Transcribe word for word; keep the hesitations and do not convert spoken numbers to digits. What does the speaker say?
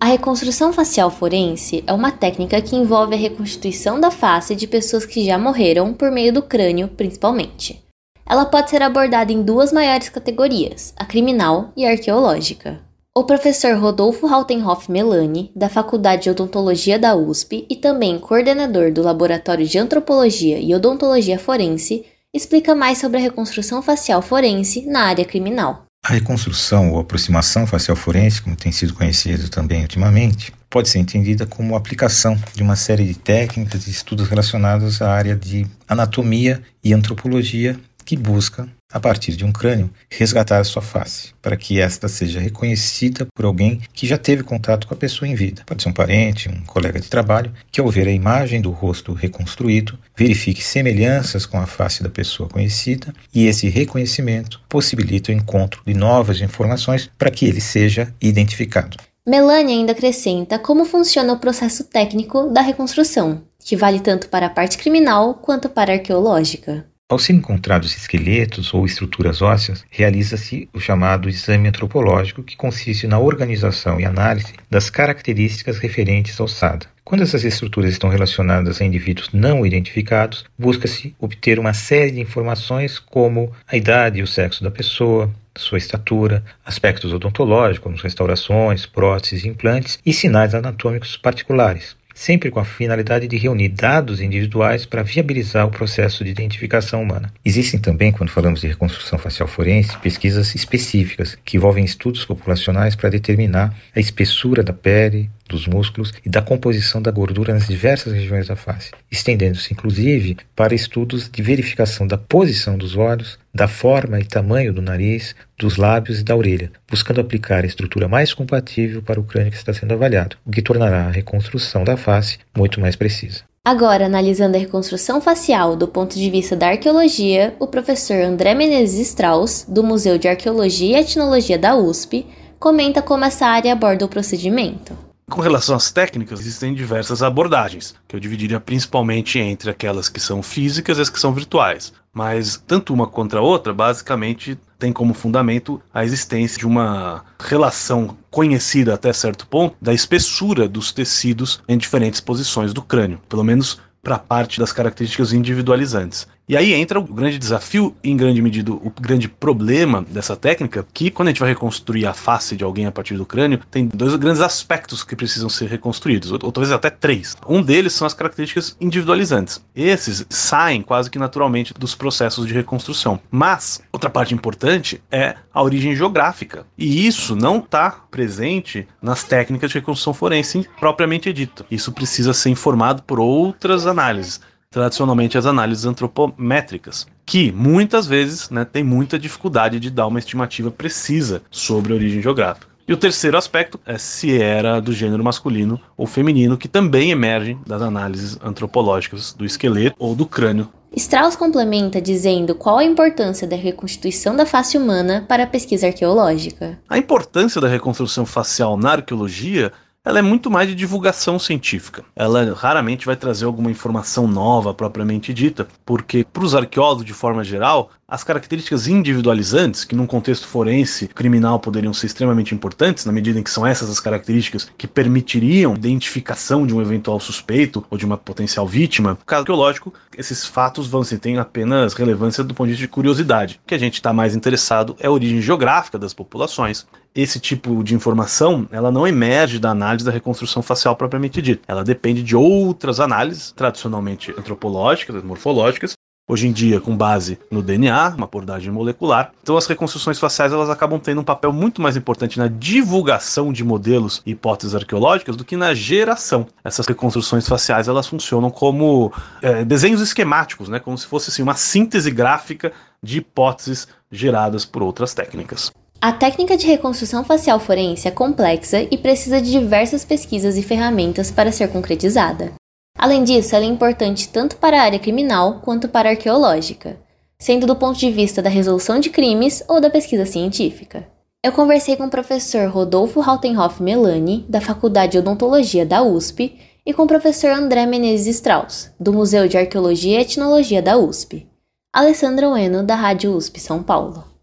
A reconstrução facial forense é uma técnica que envolve a reconstituição da face de pessoas que já morreram por meio do crânio, principalmente. Ela pode ser abordada em duas maiores categorias, a criminal e a arqueológica. O professor Rodolfo Rautenhoff Melani, da Faculdade de Odontologia da U S P e também coordenador do Laboratório de Antropologia e Odontologia Forense, explica mais sobre a reconstrução facial forense na área criminal. A reconstrução ou aproximação facial forense, como tem sido conhecido também ultimamente, pode ser entendida como a aplicação de uma série de técnicas e estudos relacionados à área de anatomia e antropologia que busca, a partir de um crânio, resgatar a sua face, para que esta seja reconhecida por alguém que já teve contato com a pessoa em vida. Pode ser um parente, um colega de trabalho, que ao ver a imagem do rosto reconstruído, verifique semelhanças com a face da pessoa conhecida e esse reconhecimento possibilita o encontro de novas informações para que ele seja identificado. Melani ainda acrescenta como funciona o processo técnico da reconstrução, que vale tanto para a parte criminal quanto para a arqueológica. Ao serem encontrados esqueletos ou estruturas ósseas, realiza-se o chamado exame antropológico, que consiste na organização e análise das características referentes à ossada. Quando essas estruturas estão relacionadas a indivíduos não identificados, busca-se obter uma série de informações como a idade e o sexo da pessoa, sua estatura, aspectos odontológicos, como restaurações, próteses, implantes e sinais anatômicos particulares, sempre com a finalidade de reunir dados individuais para viabilizar o processo de identificação humana. Existem também, quando falamos de reconstrução facial forense, pesquisas específicas que envolvem estudos populacionais para determinar a espessura da pele, dos músculos e da composição da gordura nas diversas regiões da face, estendendo-se inclusive para estudos de verificação da posição dos olhos, da forma e tamanho do nariz, dos lábios e da orelha, buscando aplicar a estrutura mais compatível para o crânio que está sendo avaliado, o que tornará a reconstrução da face muito mais precisa. Agora, analisando a reconstrução facial do ponto de vista da arqueologia, o professor André Menezes Strauss, do Museu de Arqueologia e Etnologia da U S P, comenta como essa área aborda o procedimento. Com relação às técnicas, existem diversas abordagens, que eu dividiria principalmente entre aquelas que são físicas e as que são virtuais. Mas tanto uma contra a outra, basicamente, tem como fundamento a existência de uma relação conhecida até certo ponto da espessura dos tecidos em diferentes posições do crânio, pelo menos para a parte das características individualizantes. E aí entra o grande desafio e, em grande medida, o grande problema dessa técnica, que quando a gente vai reconstruir a face de alguém a partir do crânio, tem dois grandes aspectos que precisam ser reconstruídos, ou, ou talvez até três. Um deles são as características individualizantes. Esses saem quase que naturalmente dos processos de reconstrução. Mas, outra parte importante é a origem geográfica. E isso não está presente nas técnicas de reconstrução forense propriamente dita. Isso precisa ser informado por outras análises, tradicionalmente as análises antropométricas, que muitas vezes, né, tem muita dificuldade de dar uma estimativa precisa sobre a origem geográfica. E o terceiro aspecto é se era do gênero masculino ou feminino, que também emergem das análises antropológicas do esqueleto ou do crânio. Strauss complementa dizendo qual a importância da reconstituição da face humana para a pesquisa arqueológica. A importância da reconstrução facial na arqueologia, ela é muito mais de divulgação científica. Ela raramente vai trazer alguma informação nova propriamente dita, porque para os arqueólogos, de forma geral, as características individualizantes, que num contexto forense criminal poderiam ser extremamente importantes, na medida em que são essas as características que permitiriam a identificação de um eventual suspeito ou de uma potencial vítima, no caso arqueológico, esses fatos vão ser, têm apenas relevância do ponto de vista de curiosidade. O que a gente está mais interessado é a origem geográfica das populações. Esse tipo de informação, ela não emerge da análise da reconstrução facial propriamente dita. Ela depende de outras análises, tradicionalmente antropológicas, morfológicas, hoje em dia com base no D N A, uma abordagem molecular. Então as reconstruções faciais, elas acabam tendo um papel muito mais importante na divulgação de modelos e hipóteses arqueológicas do que na geração. Essas reconstruções faciais, elas funcionam como é, desenhos esquemáticos, né? Como se fosse assim, uma síntese gráfica de hipóteses geradas por outras técnicas. A técnica de reconstrução facial forense é complexa e precisa de diversas pesquisas e ferramentas para ser concretizada. Além disso, ela é importante tanto para a área criminal quanto para a arqueológica, sendo do ponto de vista da resolução de crimes ou da pesquisa científica. Eu conversei com o professor Rodolfo Rautenhoff Melani, da Faculdade de Odontologia da U S P, e com o professor André Menezes Strauss, do Museu de Arqueologia e Etnologia da U S P. Alessandra Ueno, da Rádio U S P São Paulo.